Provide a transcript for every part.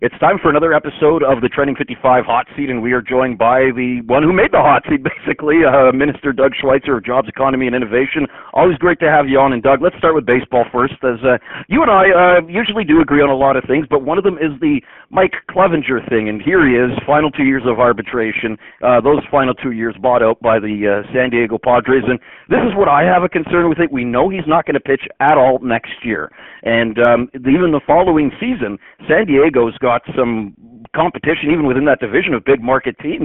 It's time for another episode of the Trending 55 Hot Seat, and we are joined by the one who made the hot seat, basically, Minister Doug Schweitzer of Jobs, Economy, and Innovation. Always great to have you on. And Doug, let's start with baseball first, as you and I usually do agree on a lot of things, but one of them is the Mike Clevenger thing, and here he is, final 2 years of arbitration, those final 2 years bought out by the San Diego Padres, and this is what I have a concern with it. We know he's not going to pitch at all next year, and even the following season, San Diego's got some competition even within that division of big market teams,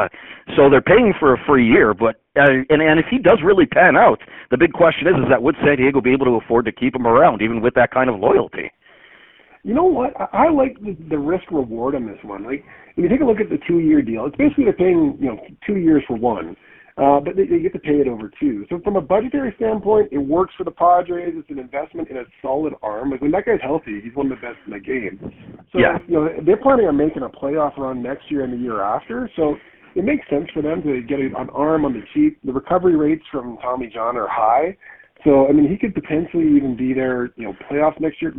so they're paying for a free year. But and if he does really pan out, the big question is that would San Diego be able to afford to keep him around even with that kind of loyalty? You know what? I like the risk reward on this one. Like, if you take a look at the 2-year deal, it's basically they're paying 2 years for one. But they get to pay it over two. So from a budgetary standpoint, it works for the Padres. It's an investment in a solid arm. Like, when that guy's healthy, he's one of the best in the game. So yeah. They're planning on making a playoff run next year and the year after. So it makes sense for them to get an arm on the cheap. The recovery rates from Tommy John are high. So, I mean, he could potentially even be there, playoffs next year.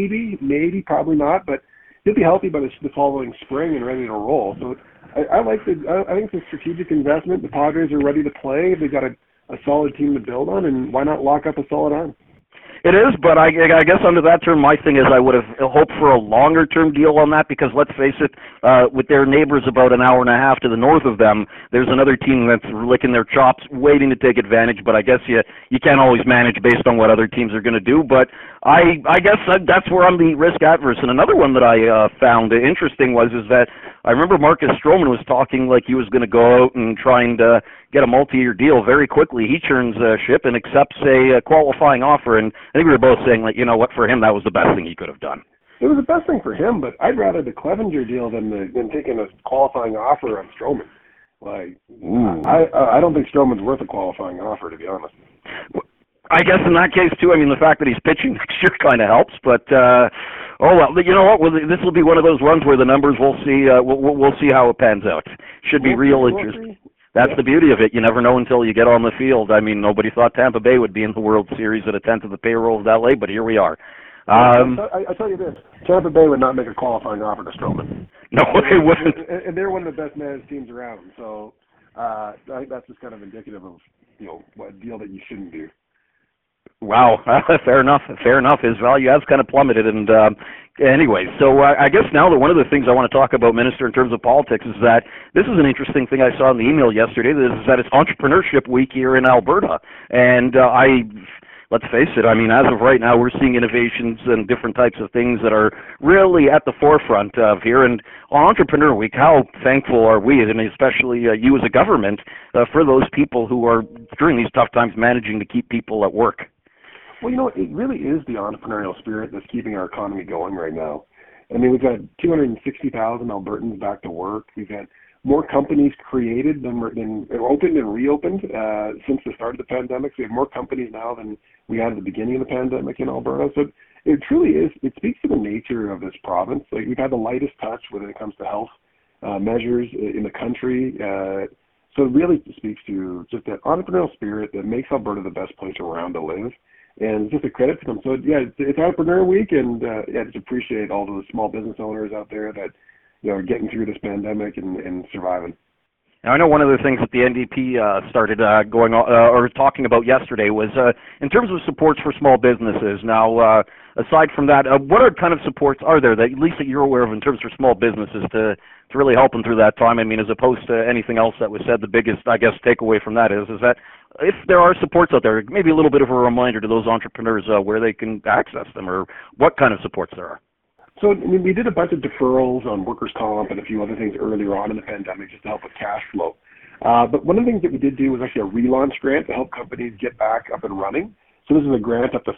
Maybe, probably not. But he'll be healthy by the following spring and ready to roll. So I think it's a strategic investment. The Padres are ready to play. They've got a solid team to build on, and why not lock up a solid arm? It is, but I guess under that term, my thing is I would have hoped for a longer-term deal on that, because let's face it, with their neighbors about an hour and a half to the north of them, there's another team that's licking their chops, waiting to take advantage, but I guess you can't always manage based on what other teams are going to do, but I guess that's where I'm the risk adverse. And another one that I found interesting is that I remember Marcus Stroman was talking like he was going to go out and try and get a multi-year deal. Very quickly, he turns ship and accepts a qualifying offer, and I think we were both saying, like, you know what, for him, that was the best thing he could have done. It was the best thing for him, but I'd rather the Clevenger deal than taking a qualifying offer on Stroman. Like, I don't think Stroman's worth a qualifying offer, to be honest. I guess in that case, too, I mean, the fact that he's pitching next year kind of helps, but, oh, well, you know what, this will be one of those runs where the numbers, we'll see how it pans out. Should be real interesting. That's the beauty of it. You never know until you get on the field. I mean, nobody thought Tampa Bay would be in the World Series at a tenth of the payroll of LA, but here we are. I tell you this, Tampa Bay would not make a qualifying offer to Stroman. No, they wouldn't. And they're one of the best managed teams around. So I think that's just kind of indicative of a deal that you shouldn't do. Wow, fair enough. His value has kind of plummeted, and anyway, so I guess now that one of the things I want to talk about, Minister, in terms of politics, is that this is an interesting thing I saw in the email yesterday. Is that it's Entrepreneurship Week here in Alberta, and let's face it, I mean, as of right now, we're seeing innovations and different types of things that are really at the forefront of here. And on Entrepreneur Week, how thankful are we, and especially you as a government, for those people who are, during these tough times, managing to keep people at work? Well, it really is the entrepreneurial spirit that's keeping our economy going right now. I mean, we've got 260,000 Albertans back to work. We've had more companies created than opened and reopened since the start of the pandemic. So we have more companies now than we had at the beginning of the pandemic in Alberta. So it truly is, it speaks to the nature of this province. Like, we've had the lightest touch when it comes to health measures in the country. So it really speaks to just that entrepreneurial spirit that makes Alberta the best place around to live. And it's just a credit to them. So, yeah, it's Entrepreneur Week, and I just appreciate all the small business owners out there that are getting through this pandemic and surviving. Now, I know one of the things that the NDP started going on, or talking about yesterday was in terms of supports for small businesses. Now, aside from that, what kind of supports are there that at least that you're aware of in terms for small businesses to really help them through that time? I mean, as opposed to anything else that was said, the biggest, I guess, takeaway from that is that if there are supports out there, maybe a little bit of a reminder to those entrepreneurs where they can access them, or what kind of supports there are. So, I mean, we did a bunch of deferrals on workers' comp and a few other things earlier on in the pandemic just to help with cash flow. But one of the things that we did do was actually a relaunch grant to help companies get back up and running. So this is a grant up to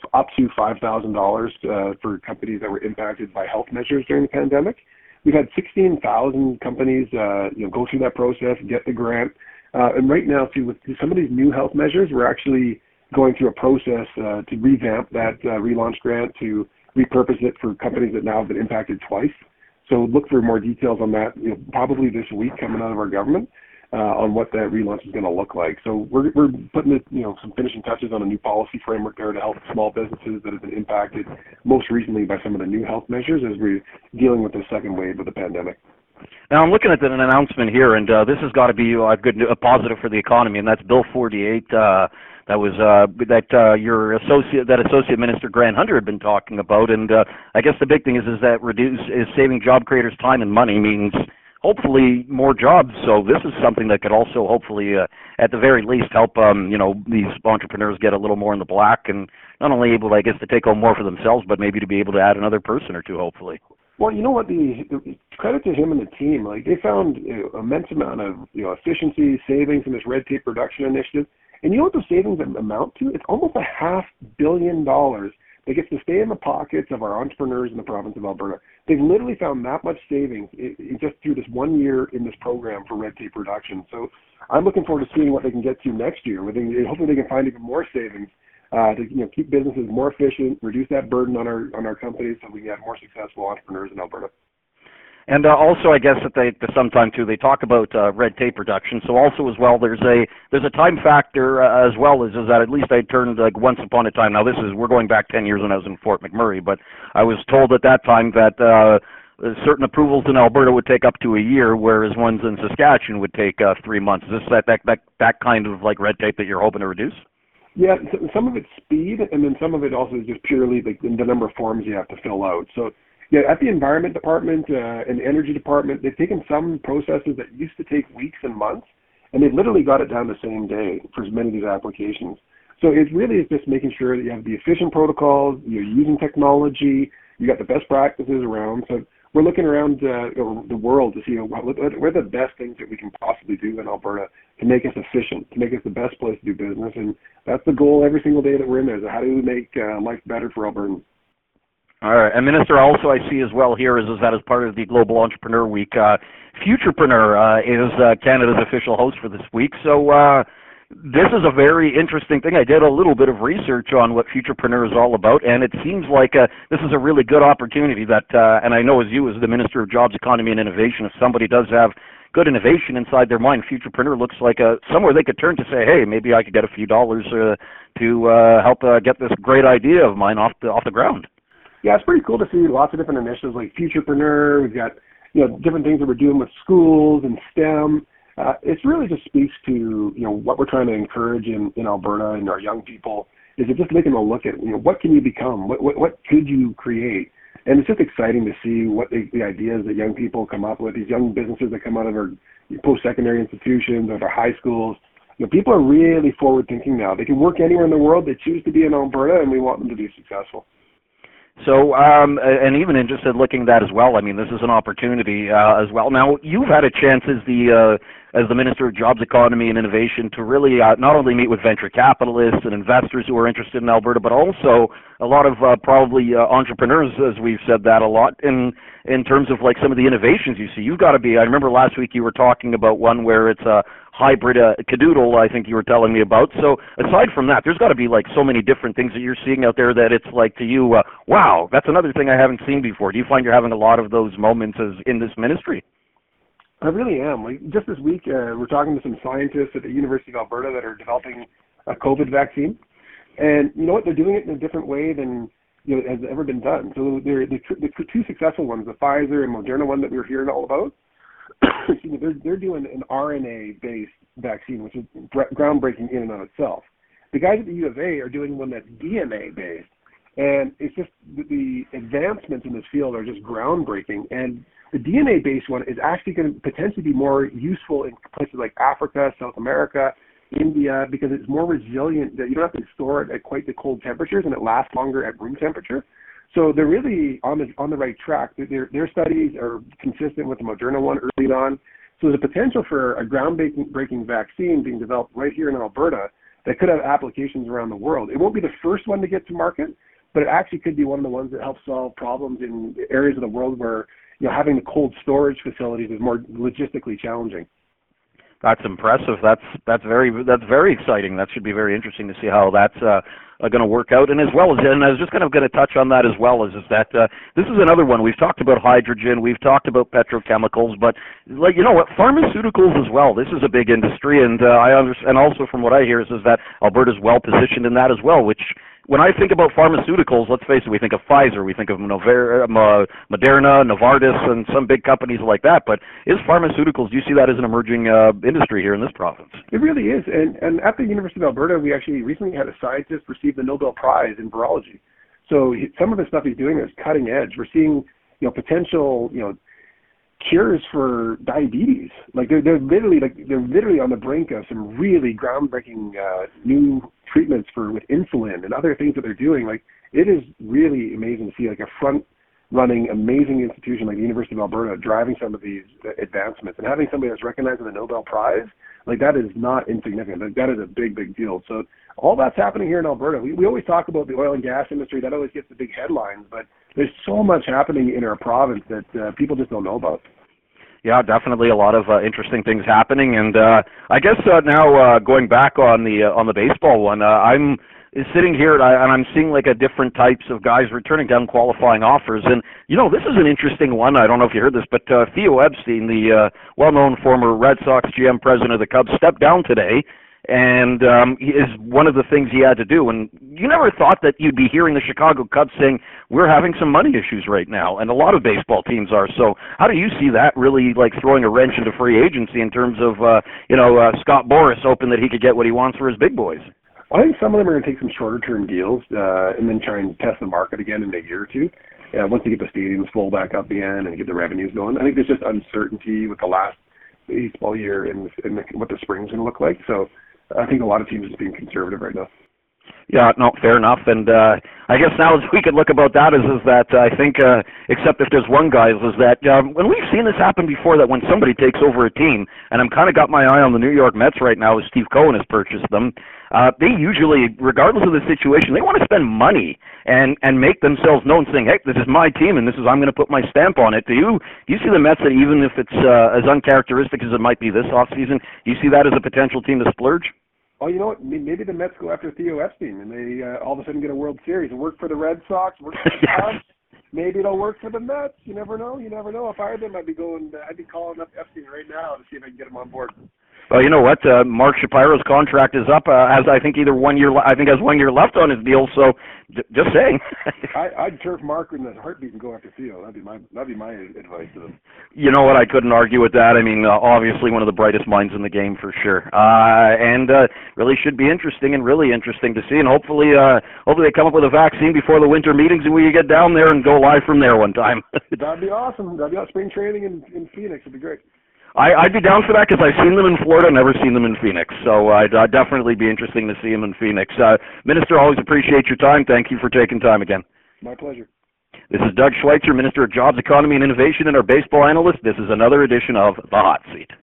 $5,000 for companies that were impacted by health measures during the pandemic. We've had 16,000 companies go through that process, get the grant. And right now, too, with some of these new health measures, we're actually going through a process to revamp that relaunch grant, to repurpose it for companies that now have been impacted twice. So look for more details on that, probably this week coming out of our government. on what that relaunch is going to look like. So we're putting some finishing touches on a new policy framework there to help small businesses that have been impacted most recently by some of the new health measures as we're dealing with the second wave of the pandemic. Now I'm looking at an announcement here, and this has got to be a positive for the economy, and that's Bill 48. Your associate minister Grant Hunter had been talking about, and I guess the big thing is that saving job creators time and money means hopefully more jobs. So this is something that could also hopefully, at the very least, help these entrepreneurs get a little more in the black, and not only able, I guess, to take home more for themselves, but maybe to be able to add another person or two, hopefully. Well, you know what? The credit to him and the team. Like, they found immense amount of efficiency, savings in this red tape reduction initiative. And you know what the savings amount to? It's almost $500 million that gets to stay in the pockets of our entrepreneurs in the province of Alberta. They've literally found that much savings just through this 1 year in this program for red tape reduction. So I'm looking forward to seeing what they can get to next year. Hopefully they can find even more savings to keep businesses more efficient, reduce that burden on our companies, so we can have more successful entrepreneurs in Alberta. And also, I guess that sometimes too they talk about red tape reduction. So also as well, there's a time factor as well as that at least I turned like once upon a time. Now we're going back 10 years when I was in Fort McMurray, but I was told at that time that certain approvals in Alberta would take up to a year, whereas ones in Saskatchewan would take 3 months. Is this that kind of like red tape that you're hoping to reduce? Yeah, some of it's speed, and then some of it also is just purely the number of forms you have to fill out. So, yeah, at the Environment Department and the Energy Department, they've taken some processes that used to take weeks and months, and they've literally got it down the same day for many of these applications. So it really is just making sure that you have the efficient protocols, you're using technology, you got the best practices around. So we're looking around the world to see what are the best things that we can possibly do in Alberta to make us efficient, to make us the best place to do business. And that's the goal every single day that we're in there, is how do we make life better for Albertans. All right. And Minister, also I see as well here is that as part of the Global Entrepreneur Week, Futurepreneur is Canada's official host for this week. So this is a very interesting thing. I did a little bit of research on what Futurepreneur is all about, and it seems like this is a really good opportunity that, and I know as the Minister of Jobs, Economy and Innovation, if somebody does have good innovation inside their mind, Futurepreneur looks like somewhere they could turn to say, hey, maybe I could get a few dollars to help get this great idea of mine off the ground. Yeah, it's pretty cool to see lots of different initiatives like Futurepreneur. We've got different things that we're doing with schools and STEM. It really just speaks to what we're trying to encourage in Alberta and our young people, is it just making them look at what can you become, what could you create, and it's just exciting to see what the ideas that young people come up with, these young businesses that come out of our post-secondary institutions or our high schools. People are really forward thinking now. They can work anywhere in the world. They choose to be in Alberta, and we want them to be successful. So, and even interested looking at that as well. I mean, this is an opportunity as well. Now, you've had a chance as the Minister of Jobs, Economy and Innovation to really not only meet with venture capitalists and investors who are interested in Alberta, but also a lot of probably entrepreneurs, as we've said that a lot, in terms of like some of the innovations you see. You've got to be, I remember last week you were talking about one where it's a hybrid cadoodle, I think you were telling me about. So aside from that, there's got to be like so many different things that you're seeing out there that it's like to you, wow, that's another thing I haven't seen before. Do you find you're having a lot of those moments as in this ministry? I really am. Like just this week, we're talking to some scientists at the University of Alberta that are developing a COVID vaccine. And you know what? They're doing it in a different way than has ever been done. So they're the two successful ones, the Pfizer and Moderna one that we were hearing all about, they're doing an RNA-based vaccine, which is groundbreaking in and of itself. The guys at the U of A are doing one that's DNA-based. And it's just the advancements in this field are just groundbreaking. And the DNA-based one is actually going to potentially be more useful in places like Africa, South America, India, because it's more resilient. That you don't have to store it at quite the cold temperatures, and it lasts longer at room temperature. So they're really on the right track. Their studies are consistent with the Moderna one early on. So there's a potential for a groundbreaking vaccine being developed right here in Alberta that could have applications around the world. It won't be the first one to get to market, but it actually could be one of the ones that helps solve problems in areas of the world where having the cold storage facilities is more logistically challenging. That's impressive. That's very exciting. That should be very interesting to see how that's going to work out. And as well as, and I was just kind of going to touch on that as well, is that this is another one. We've talked about hydrogen, we've talked about petrochemicals, but like you know what, pharmaceuticals as well. This is a big industry, and I understand. And also from what I hear is that Alberta's well positioned in that as well, which. When I think about pharmaceuticals, let's face it, we think of Pfizer, we think of Moderna, Novartis, and some big companies like that. But is pharmaceuticals, do you see that as an emerging industry here in this province? It really is. And at the University of Alberta, we actually recently had a scientist receive the Nobel Prize in virology. So some of the stuff he's doing is cutting edge. We're seeing, potential, cures for diabetes. Like they're literally on the brink of some really groundbreaking new treatments with insulin and other things that they're doing. Like it is really amazing to see like a front running amazing institution like the University of Alberta driving some of these advancements, and having somebody that's recognized with a Nobel Prize, like that is not insignificant. Like, that is a big deal. So all that's happening here in Alberta. We always talk about the oil and gas industry. That always gets the big headlines, but there's so much happening in our province that people just don't know about. Yeah, definitely a lot of interesting things happening, and I guess now going back on the baseball one, I'm sitting here and I'm seeing like a different types of guys returning down qualifying offers, and this is an interesting one. I don't know if you heard this, but Theo Epstein, the well-known former Red Sox GM president of the Cubs, stepped down today. And is one of the things he had to do. And you never thought that you'd be hearing the Chicago Cubs saying, we're having some money issues right now, and a lot of baseball teams are. So how do you see that really like throwing a wrench into free agency in terms of, Scott Boras hoping that he could get what he wants for his big boys? I think some of them are going to take some shorter-term deals and then try and test the market again in a year or two. Once they get the stadiums full back up again and get the revenues going. I think there's just uncertainty with the last baseball year and what the spring's going to look like. So I think a lot of teams are just being conservative right now. Yeah, no, fair enough. And I guess now we could look about that is that I think, except if there's one guy, is that when we've seen this happen before, that when somebody takes over a team, and I'm kind of got my eye on the New York Mets right now as Steve Cohen has purchased them, they usually, regardless of the situation, they want to spend money and make themselves known, saying, hey, this is my team and I'm going to put my stamp on it. Do you see the Mets that even if it's as uncharacteristic as it might be this offseason, do you see that as a potential team to splurge? Oh, you know what? Maybe the Mets go after Theo Epstein and they all of a sudden get a World Series. It worked for the Red Sox, worked for the Cubs. Maybe it'll work for the Mets. You never know. If I were them, I'd be calling up Epstein right now to see if I can get him on board. Well, you know what? Mark Shapiro's contract is up. Has 1 year left on his deal. So, just saying. I'd turf Mark in the heartbeat and go after Theo. That'd be my advice to them. You know what? I couldn't argue with that. I mean, obviously one of the brightest minds in the game for sure. And really should be interesting and really interesting to see. And hopefully they come up with a vaccine before the winter meetings and we get down there and go live from there one time. That'd be awesome. That'd be spring training in Phoenix. It'd be great. I'd be down for that because I've seen them in Florida, never seen them in Phoenix. So I'd definitely be interesting to see them in Phoenix. Minister, always appreciate your time. Thank you for taking time again. My pleasure. This is Doug Schweitzer, Minister of Jobs, Economy, and Innovation, and our baseball analyst. This is another edition of The Hot Seat.